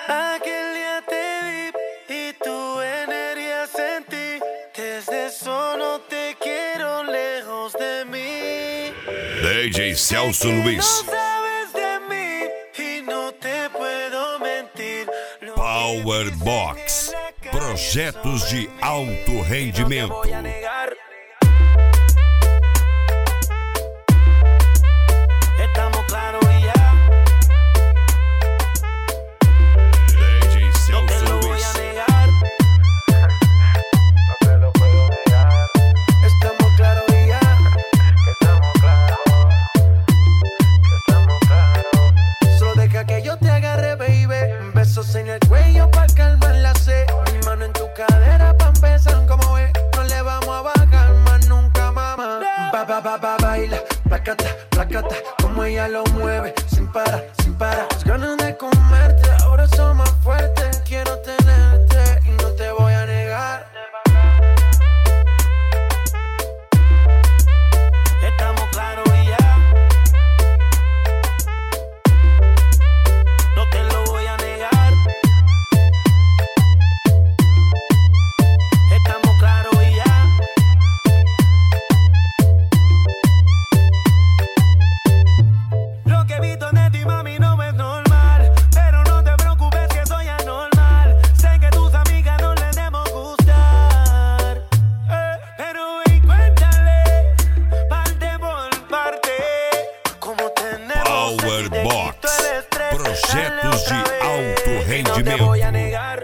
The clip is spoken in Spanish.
Aquel día te vi y tu energía sentí. Desde eso no te quiero lejos de mí. DJ Celso Luis. No sabes de mí y no te puedo mentir. Power Box. Projetos de alto rendimento. Estamos claros y ya. DJ No te Celso lo voy Luis. a negar. No te lo puedo negar. Estamos claros y ya. Estamos claros. Estamos claros. Solo deja que yo te agarre, baby. Besos en el cuello pa' calmar la sed. Mi mano en tu cadera pa' empezar, como ves. No le vamos a bajar más nunca, mamá. Baila, placata, placata. Como ella lo mueve, sin parar, sin parar. Las ganas de comerte, ahora son más fuertes. Quiero tenerte y no te voy a negar. Estamos claros y ya. No te lo voy a negar. Estamos claros y ya. Lo que he visto de ti, mami, no es normal. Pero no te preocupes que soy anormal. Sé que tus amigas no les debemos gustar. Pero y cuéntale, parte por parte. Como tenemos Power aquí te Box. quito el estrés. Projetos Dale de otra vez, alto y no te rendimento. voy a negar.